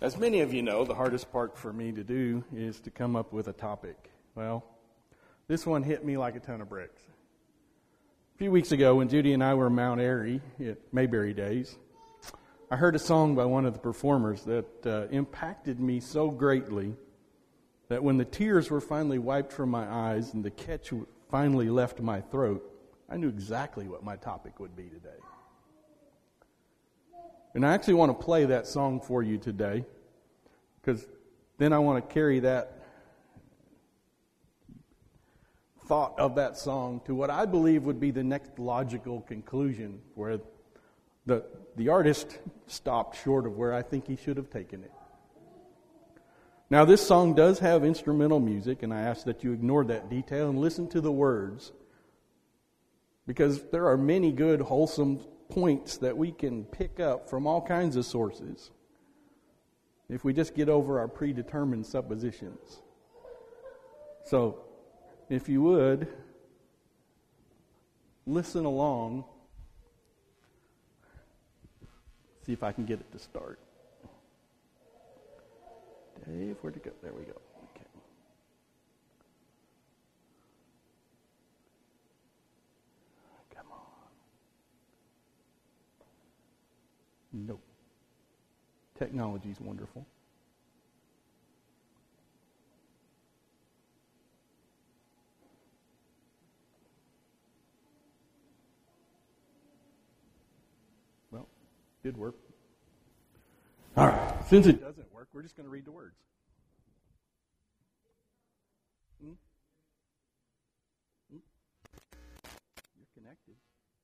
As many of you know, the hardest part for me to do is to come up with a topic. Well, this one hit me like a ton of bricks. A few weeks ago, when Judy and I were in Mount Airy at Mayberry Days, I heard a song by one of the performers that impacted me so greatly that when the tears were finally wiped from my eyes and the catch finally left my throat, I knew exactly what my topic would be today. And I actually want to play that song for you today, because then I want to carry that thought of that song to what I believe would be the next logical conclusion, where the artist stopped short of where I think he should have taken it. Now, this song does have instrumental music, and I ask that you ignore that detail and listen to the words, because there are many good, wholesome points that we can pick up from all kinds of sources if we just get over our predetermined suppositions. So, if you would, listen along. See if I can get it to start. Dave, where'd it go? There we go. Okay. Come on. Nope. Technology's wonderful. Well, did work. All right. Since it doesn't work, we're just going to read the words. You're connected.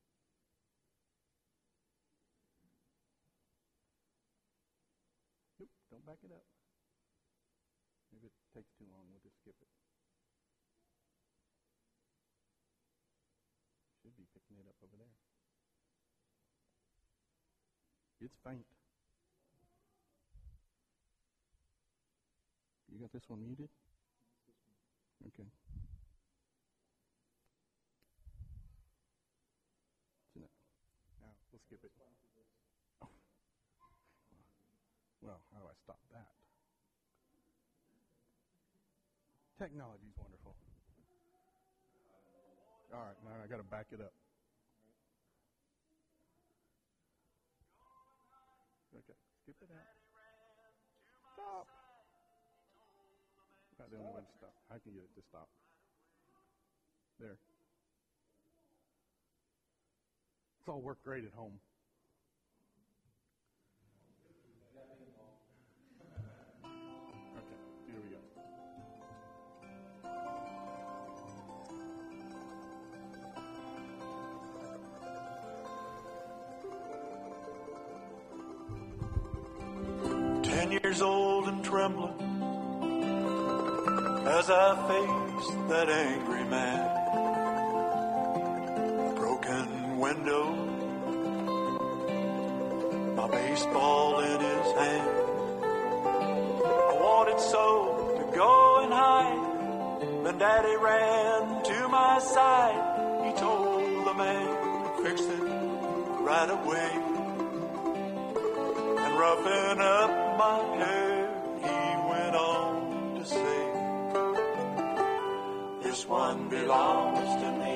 Nope, don't back it up. If it takes too long, we'll just skip it. Should be picking it up over there. It's faint. You got this one muted? Okay. Now, we'll skip it. Oh. Well, how do I stop that? Technology's wonderful. All right, now I got to back it up. Okay, skip it out. Stop. Not the only one to stop. I can get it to stop. There. It's all worked great at home. Okay, here we go. Years old and trembling as I faced that angry man. A broken window, my baseball in his hand. I wanted so to go and hide, then Daddy ran to my side. He told the man to fix it right away, and roughing up my hair, he went on to say, this one belongs to me.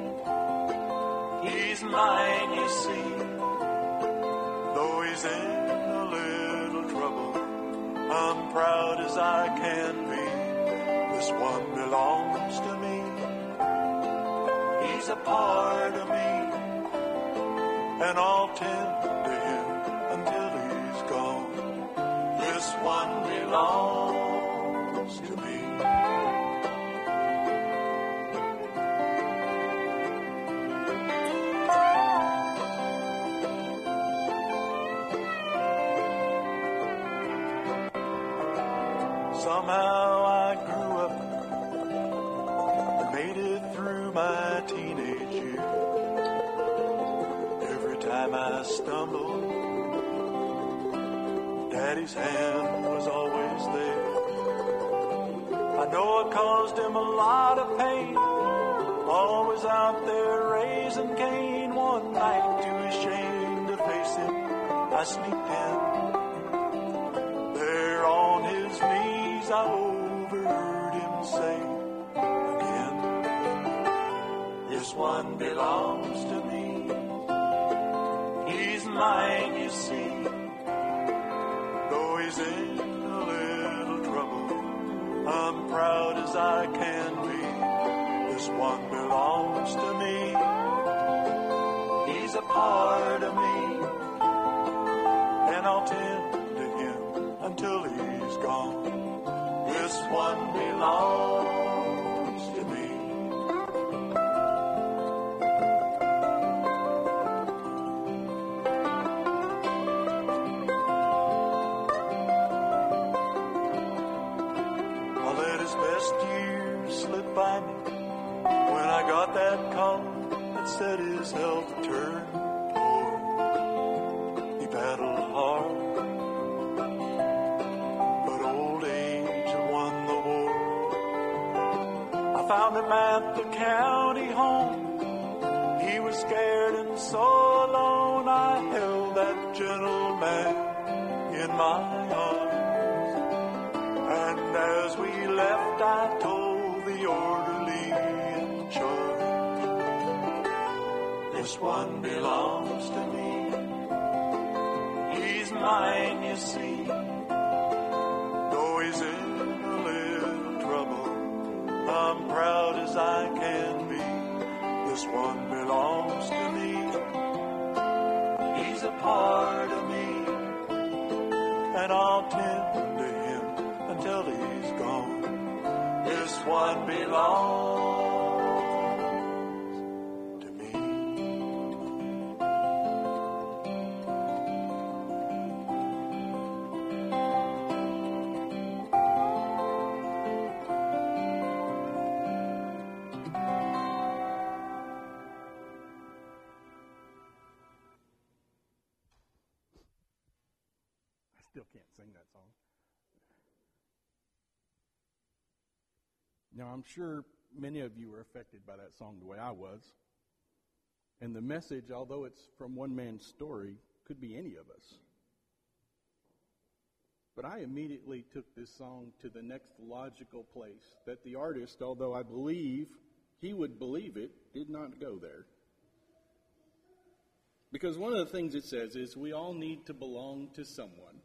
He's mine, you see. Though he's in a little trouble, I'm proud as I can be. This one belongs to me. He's a part of me, and I'll tend to him until he's gone. This one belongs to me. Somehow I grew up and made it through my teenage years. Every time I stumbled, Daddy's hand was always there. I know it caused him a lot of pain, always out there raising Cain. One night, too ashamed to face him, I sneaked in. There belongs to me. He's mine, you see. Though he's in a little trouble, I'm proud as I can be. This one belongs to me. He's a part of me, and I'll tend to him until he's gone. This one belongs to me. I let his best years slip by me when I got that call that said his health turned poor. He battled hard, but old age had won the war. I found him at the county home. He was scared and so alone. I held that gentleman in my arms, and as we left I told the orderly in charge, this one belongs to me. He's mine, you see. Though he's in a little trouble, I'm proud as I can be. This one belongs to me. He's a part of me, and I'll tend to him until he's gone. This one belongs to me. I still can't sing that song. Now, I'm sure many of you were affected by that song the way I was. And the message, although it's from one man's story, could be any of us. But I immediately took this song to the next logical place that the artist, although I believe he would believe it, did not go there. Because one of the things it says is we all need to belong to someone.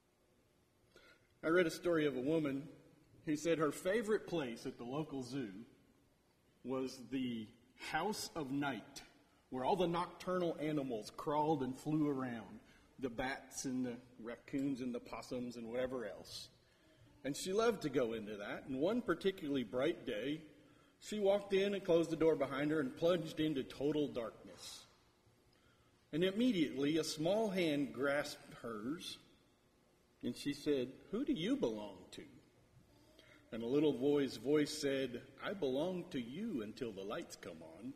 I read a story of a woman who said her favorite place at the local zoo was the House of Night, where all the nocturnal animals crawled and flew around, the bats and the raccoons and the possums and whatever else. And she loved to go into that. And one particularly bright day, she walked in and closed the door behind her and plunged into total darkness. And immediately a small hand grasped hers, and she said, "Who do you belong to?" And a little boy's voice said, "I belong to you until the lights come on."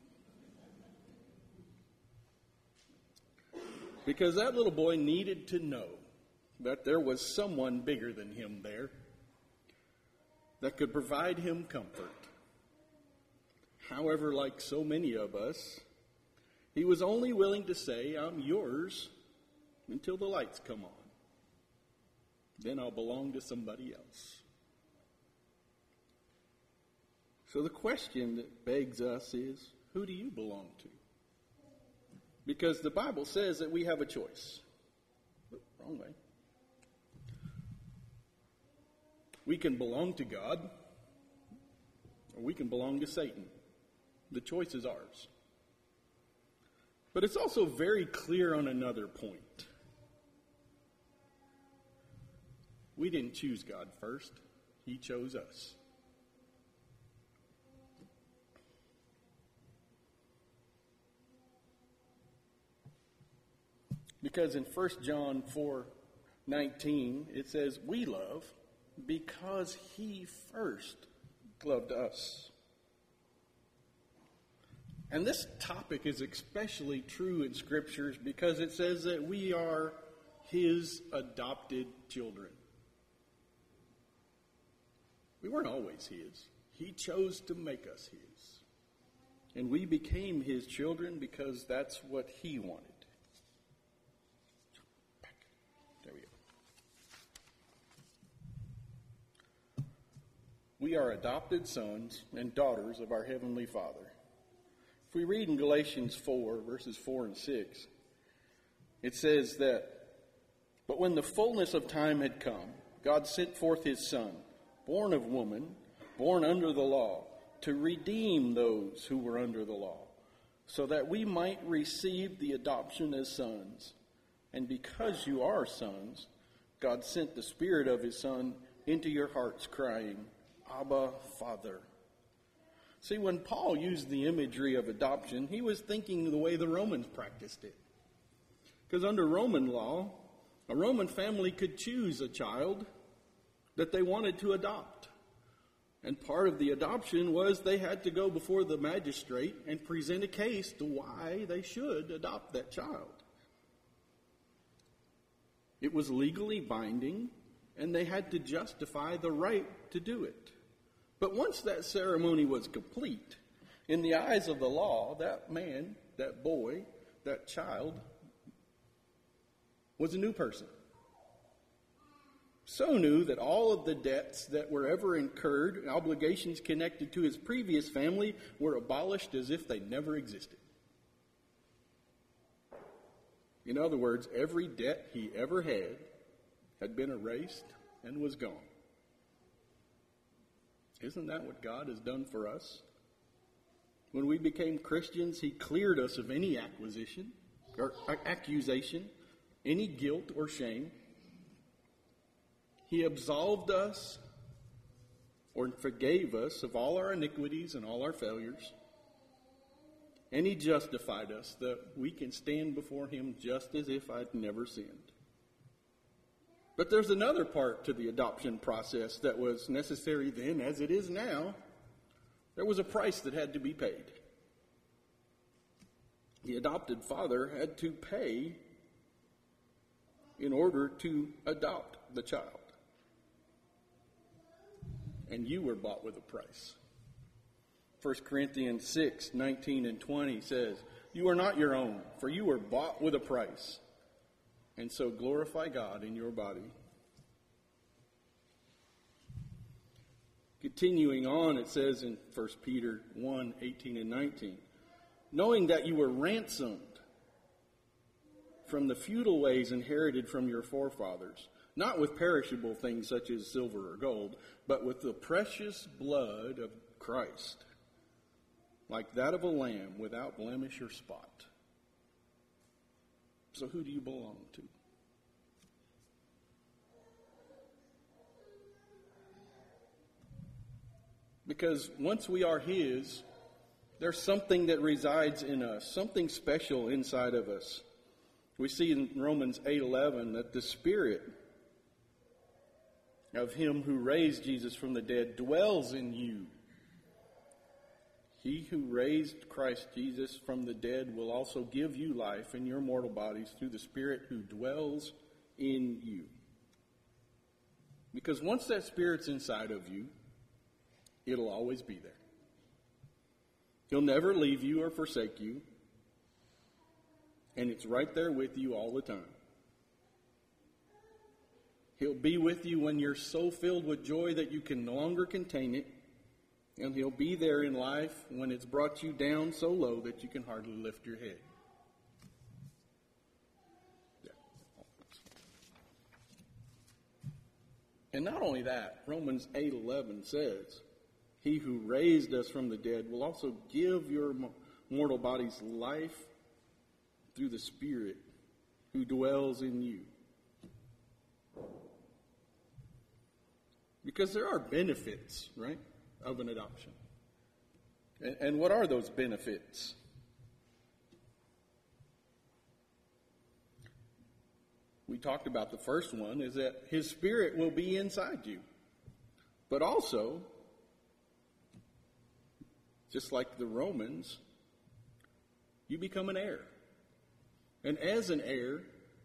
Because that little boy needed to know that there was someone bigger than him there that could provide him comfort. However, like so many of us, he was only willing to say, "I'm yours until the lights come on. Then I'll belong to somebody else." So the question that begs us is, who do you belong to? Because the Bible says that we have a choice. But wrong way. We can belong to God, or we can belong to Satan. The choice is ours. But it's also very clear on another point. We didn't choose God first. He chose us. Because in 1 John 4:19, it says, "We love because he first loved us." And this topic is especially true in Scriptures because it says that we are his adopted children. We weren't always his. He chose to make us his. And we became his children because that's what he wanted. There we go. We are adopted sons and daughters of our Heavenly Father. we read in Galatians 4, verses 4 and 6, it says that, "But when the fullness of time had come, God sent forth his Son, born of woman, born under the law, to redeem those who were under the law, so that we might receive the adoption as sons. And because you are sons, God sent the Spirit of his Son into your hearts, crying, 'Abba, Father.'" See, when Paul used the imagery of adoption, he was thinking the way the Romans practiced it. Because under Roman law, a Roman family could choose a child that they wanted to adopt. And part of the adoption was they had to go before the magistrate and present a case to why they should adopt that child. It was legally binding, and they had to justify the right to do it. But once that ceremony was complete, in the eyes of the law, that man, that boy, that child was a new person. So new that all of the debts that were ever incurred, obligations connected to his previous family, were abolished as if they never existed. In other words, every debt he ever had been erased and was gone. Isn't that what God has done for us? When we became Christians, he cleared us of any accusation, any guilt or shame. He absolved us or forgave us of all our iniquities and all our failures. And he justified us that we can stand before him just as if I'd never sinned. But there's another part to the adoption process that was necessary then as it is now. There was a price that had to be paid. The adopted father had to pay in order to adopt the child. And you were bought with a price. 1 Corinthians 6, 19 and 20 says, "You are not your own, for you were bought with a price. And so glorify God in your body." Continuing on, it says in 1 Peter 1, 18 and 19, "Knowing that you were ransomed from the futile ways inherited from your forefathers, not with perishable things such as silver or gold, but with the precious blood of Christ, like that of a lamb without blemish or spot." So who do you belong to? Because once we are his, there's something that resides in us, something special inside of us. We see in Romans 8:11 that the Spirit of him who raised Jesus from the dead dwells in you. He who raised Christ Jesus from the dead will also give you life in your mortal bodies through the Spirit who dwells in you. Because once that Spirit's inside of you, it'll always be there. He'll never leave you or forsake you. And it's right there with you all the time. He'll be with you when you're so filled with joy that you can no longer contain it. And he'll be there in life when it's brought you down so low that you can hardly lift your head. And not only that, Romans 8:11 says, "He who raised us from the dead will also give your mortal bodies life through the Spirit who dwells in you." Because there are benefits, right, of an adoption. And what are those benefits? We talked about the first one, is that his Spirit will be inside you. But also, just like the Romans, you become an heir. And as an heir,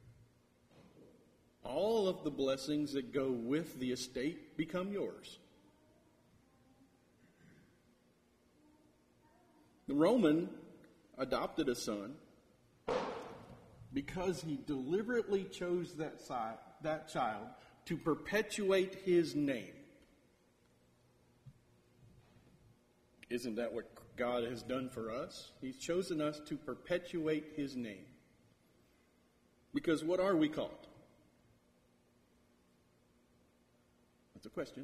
all of the blessings that go with the estate become yours. The Roman adopted a son because he deliberately chose that child to perpetuate his name. Isn't that what God has done for us? He's chosen us to perpetuate his name. Because what are we called? That's a question.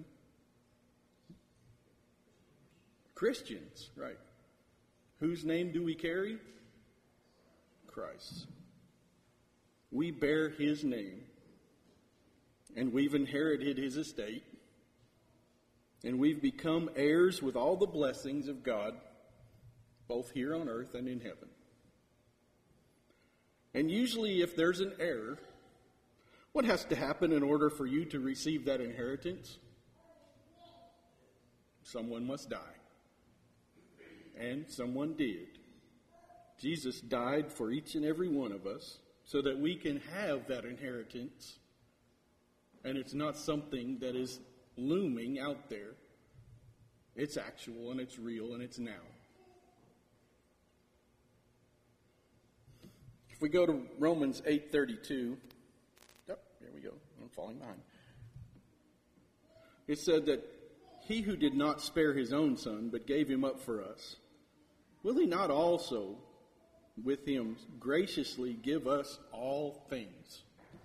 Christians, right. Whose name do we carry? Christ's. We bear his name, and we've inherited his estate, and we've become heirs with all the blessings of God, both here on earth and in heaven. And usually if there's an heir, what has to happen in order for you to receive that inheritance? Someone must die. And someone did. Jesus died for each and every one of us so that we can have that inheritance. And it's not something that is looming out there. It's actual and it's real and it's now. If we go to Romans 8:32, there we go, I'm falling behind. It said that he who did not spare his own son, but gave him up for us, will he not also with him graciously give us all things?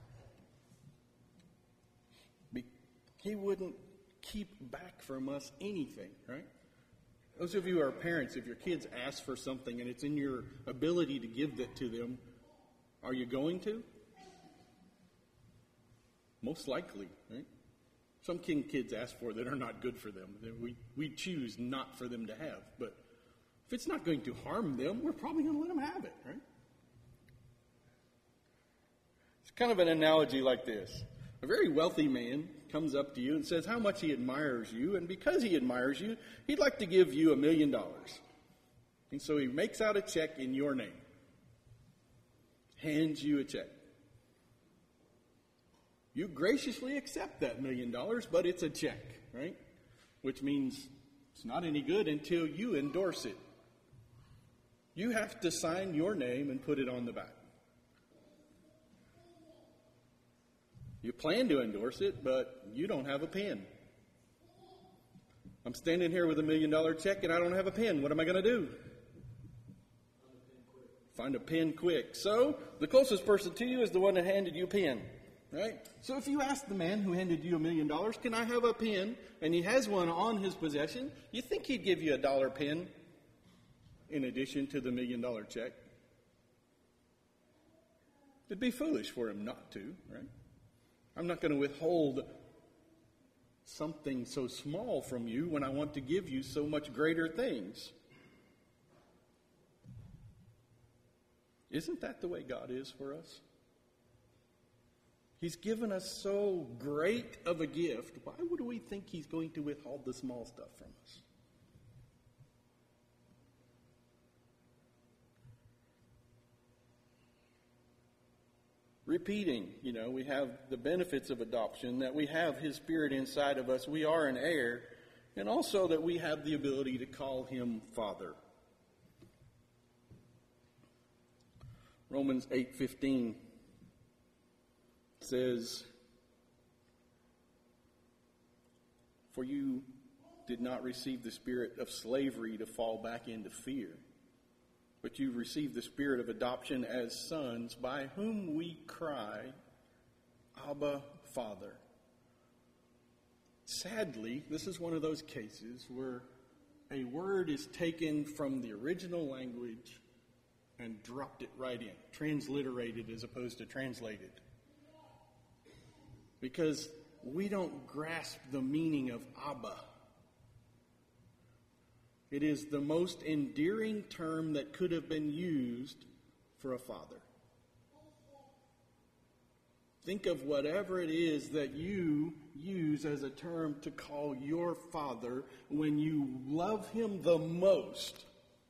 He wouldn't keep back from us anything, right? Those of you who are parents, if your kids ask for something and it's in your ability to give that to them, are you going to? Most likely, right? Some kids ask for that are not good for them. We choose not for them to have. But if it's not going to harm them, we're probably going to let them have it, right? It's kind of an analogy like this. A very wealthy man comes up to you and says how much he admires you, and because he admires you, he'd like to give you $1 million. And so he makes out a check in your name, hands you a check. You graciously accept that $1 million, but it's a check, right? Which means it's not any good until you endorse it. You have to sign your name and put it on the back. You plan to endorse it, but you don't have a pen. I'm standing here with $1 million check and I don't have a pen. What am I going to do? Find a pen quick. So the closest person to you is the one that handed you a pen, right? So if you ask the man who handed you $1 million, can I have a pen? And he has one on his possession, you think he'd give you a $1 pen in addition to the $1 million check? It'd be foolish for him not to, right? I'm not going to withhold something so small from you when I want to give you so much greater things. Isn't that the way God is for us? He's given us so great of a gift. Why would we think he's going to withhold the small stuff from us? Repeating, we have the benefits of adoption, that we have his Spirit inside of us, we are an heir, and also that we have the ability to call him Father. Romans 8:15 says, "For you did not receive the spirit of slavery to fall back into fear, but you received the spirit of adoption as sons, by whom we cry, Abba, Father." Sadly, this is one of those cases where a word is taken from the original language and dropped it right in, transliterated as opposed to translated. Because we don't grasp the meaning of Abba. It is the most endearing term that could have been used for a father. Think of whatever it is that you use as a term to call your father when you love him the most.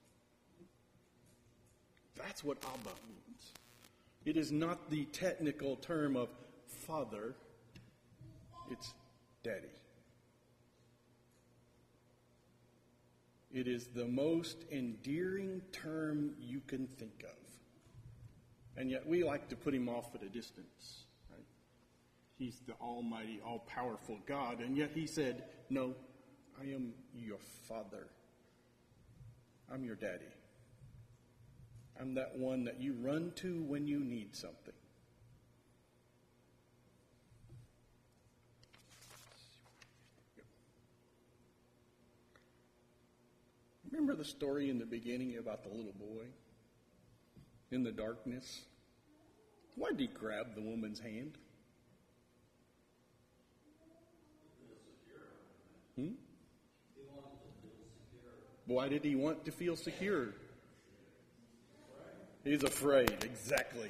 That's what Abba means. It is not the technical term of father. It's daddy. It is the most endearing term you can think of. And yet we like to put him off at a distance. Right? He's the almighty, all-powerful God. And yet he said, "No, I am your father." I'm your daddy. I'm that one that you run to when you need something. Remember the story in the beginning about the little boy in the darkness? Why did he grab the woman's hand? Why did he want to feel secure? He's afraid, exactly.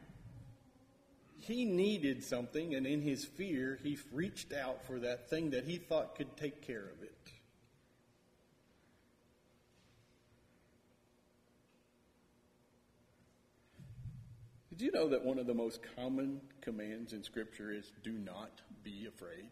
He needed something, and in his fear, he reached out for that thing that he thought could take care of it. Did you know that one of the most common commands in Scripture is do not be afraid?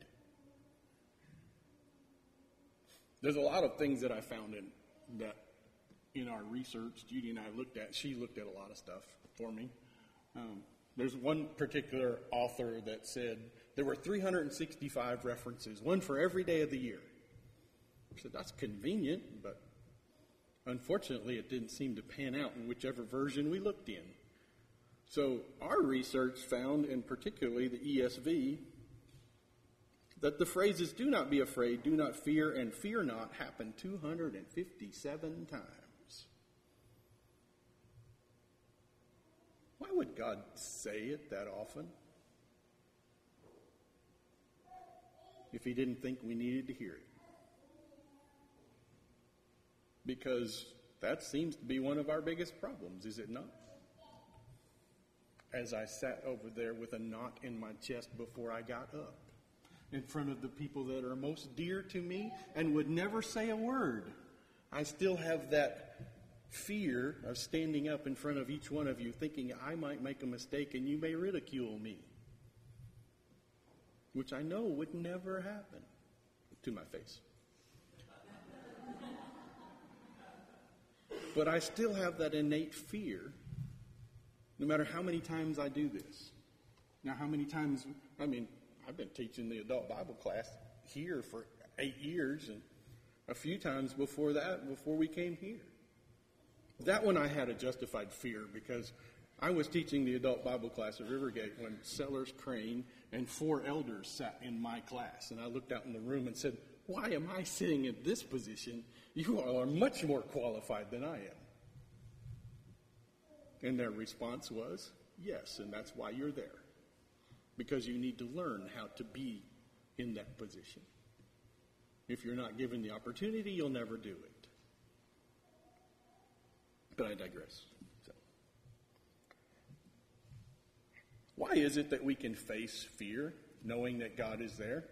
There's a lot of things that I found in our research. Judy and I looked at. She looked at a lot of stuff for me. There's one particular author that said there were 365 references, one for every day of the year. I said, that's convenient, but unfortunately it didn't seem to pan out in whichever version we looked in. So our research found, and particularly the ESV, that the phrases do not be afraid, do not fear, and fear not happen 257 times. Why would God say it that often if he didn't think we needed to hear it? Because that seems to be one of our biggest problems, is it not? As I sat over there with a knot in my chest before I got up, in front of the people that are most dear to me and would never say a word, I still have that fear of standing up in front of each one of you thinking I might make a mistake and you may ridicule me, which I know would never happen to my face. But I still have that innate fear no matter how many times I do this. Now, how many times, I've been teaching the adult Bible class here for 8 years, and a few times before that, before we came here. That one I had a justified fear because I was teaching the adult Bible class at Rivergate when Sellers Crane and 4 elders sat in my class. And I looked out in the room and said, why am I sitting in this position? You all are much more qualified than I am. And their response was, yes, and that's why you're there. Because you need to learn how to be in that position. If you're not given the opportunity, you'll never do it. But I digress. So, why is it that we can face fear knowing that God is there?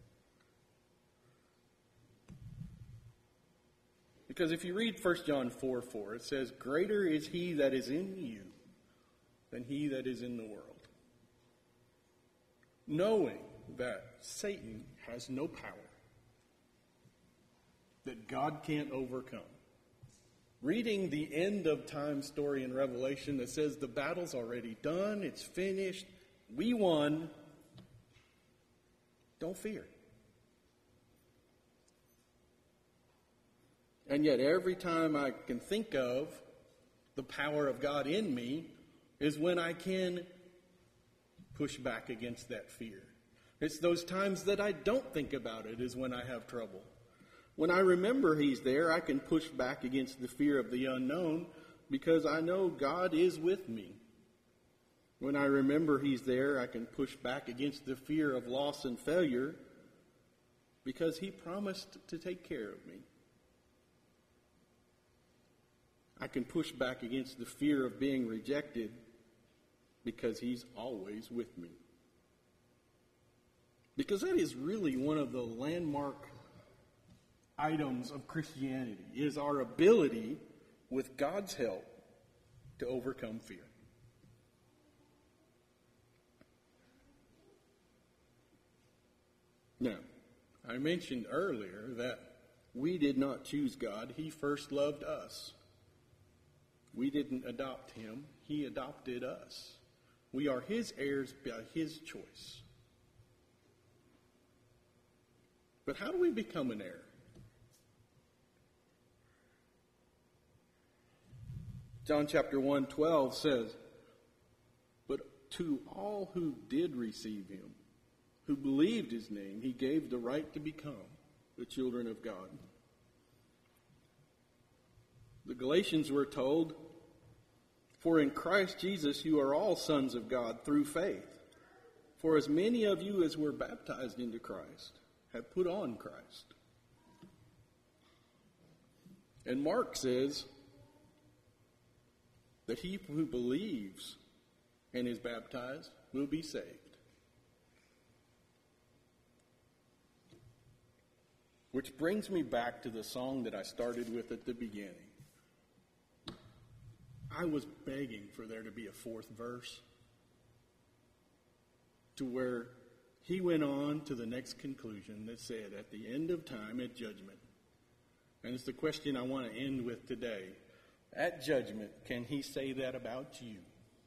Because if you read 1 John 4:4, it says, greater is he that is in you than he that is in the world. Knowing that Satan has no power, that God can't overcome. Reading the end of time story in Revelation that says the battle's already done, it's finished, we won. Don't fear. And yet every time I can think of the power of God in me is when I can push back against that fear. It's those times that I don't think about it is when I have trouble. When I remember he's there, I can push back against the fear of the unknown because I know God is with me. When I remember he's there, I can push back against the fear of loss and failure because he promised to take care of me. I can push back against the fear of being rejected because he's always with me. Because that is really one of the landmark items of Christianity, is our ability, with God's help, to overcome fear. Now, I mentioned earlier that we did not choose God. He first loved us. We didn't adopt him. He adopted us. We are his heirs by his choice. But how do we become an heir? John chapter 1:12 says, "But to all who did receive him, who believed his name, he gave the right to become the children of God." The Galatians were told, "For in Christ Jesus you are all sons of God through faith. For as many of you as were baptized into Christ have put on Christ." And Mark says that he who believes and is baptized will be saved. Which brings me back to the song that I started with at the beginning. I was begging for there to be a fourth verse, to where he went on to the next conclusion that said, "At the end of time, at judgment." And it's the question I want to end with today. At judgment, can he say that about you?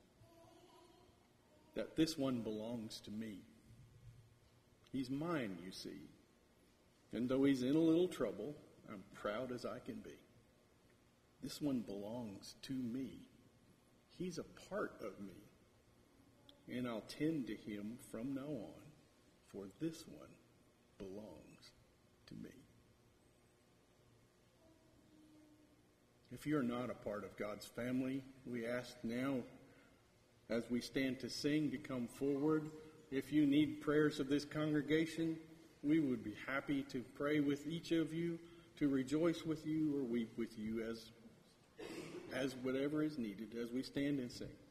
That this one belongs to me. He's mine, you see. And though he's in a little trouble, I'm proud as I can be. This one belongs to me. He's a part of me. And I'll tend to him from now on, for this one belongs to me. If you're not a part of God's family, we ask now, as we stand to sing, to come forward. If you need prayers of this congregation, we would be happy to pray with each of you, to rejoice with you or weep with you as whatever is needed as we stand and sing.